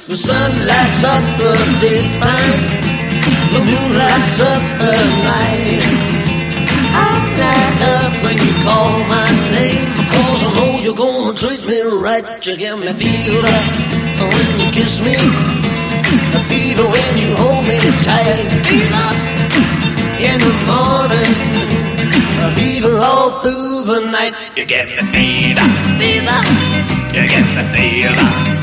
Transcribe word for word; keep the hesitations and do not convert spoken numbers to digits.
The sun lights up the daytime, the moon lights up the night. I light up when you call my name, because I know you're gonna treat me right. You give me fever when you kiss me, a fever when you hold me tight. Fever in the morning, a fever all through the night. You give me fever, fever, you give me fever.